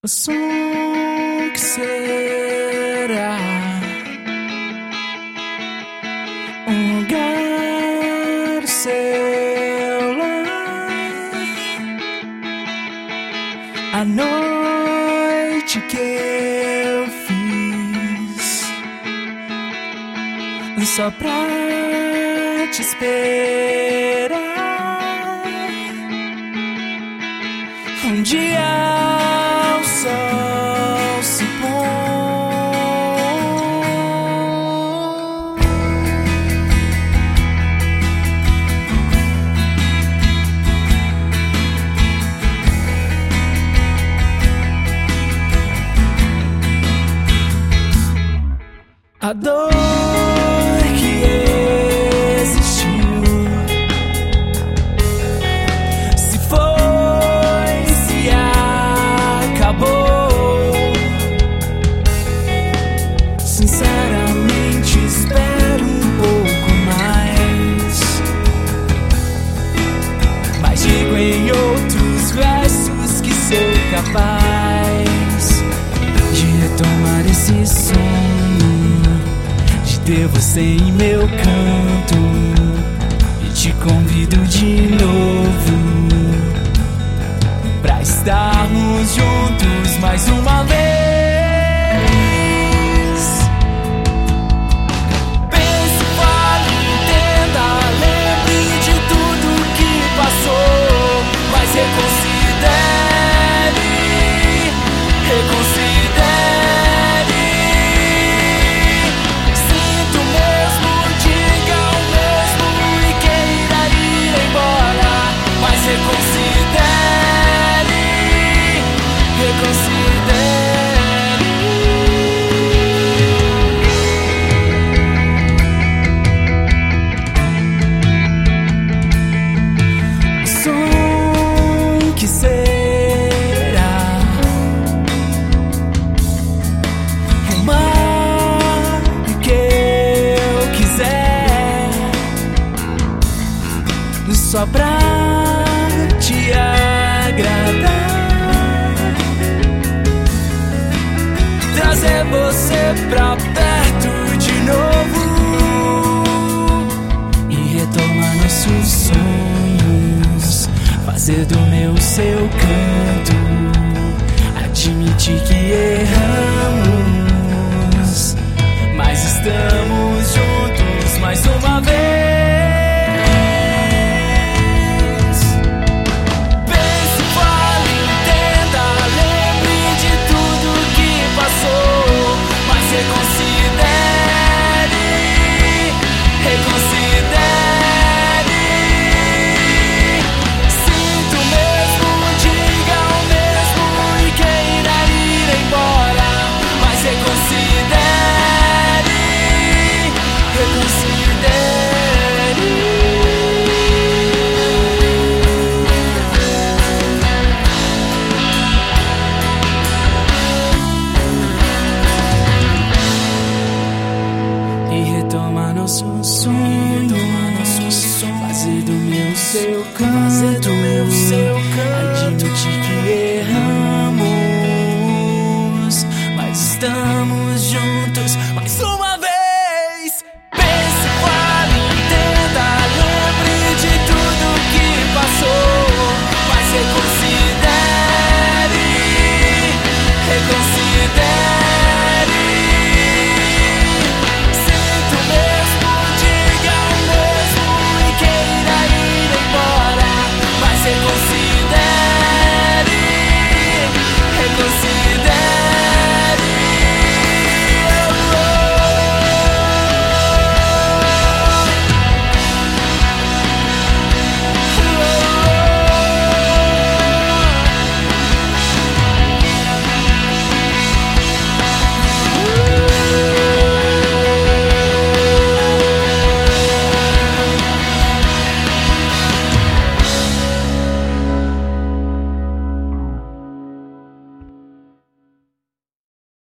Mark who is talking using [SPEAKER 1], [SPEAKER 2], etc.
[SPEAKER 1] O som que será um lugar do seu lar, a noite que eu fiz só pra te esperar. Um dia o sol se põe, a dor que existiu se foi, se acabou. Sinceramente espero um pouco mais, mas digo em outros versos que sou capaz de retomar esse sonho, de ter você em meu canto, e te convido de novo pra estarmos juntos mais uma vez. Pense, fale, entenda, lembre de tudo que passou, mas reconsidere, reconsidere. Sinto mesmo, diga o mesmo e queira ir embora, mas reconsidere, reconsidere. O som que será o mar que eu quiser, só pra te agradar, trazer você pra perto de novo e retomar nossos sonhos, fazer do meu seu canto, admitir que erramos, mas estamos juntos mais uma vez. Pense, fale, entenda, lembre de tudo que passou, mas reconsidere, reconsidere. Sinto mesmo, diga o mesmo e queira ir embora, mas reconsidere, reconsidere. E retomar nosso sonho, fazer do meu seu canto, admitir que erramos, mas estamos juntos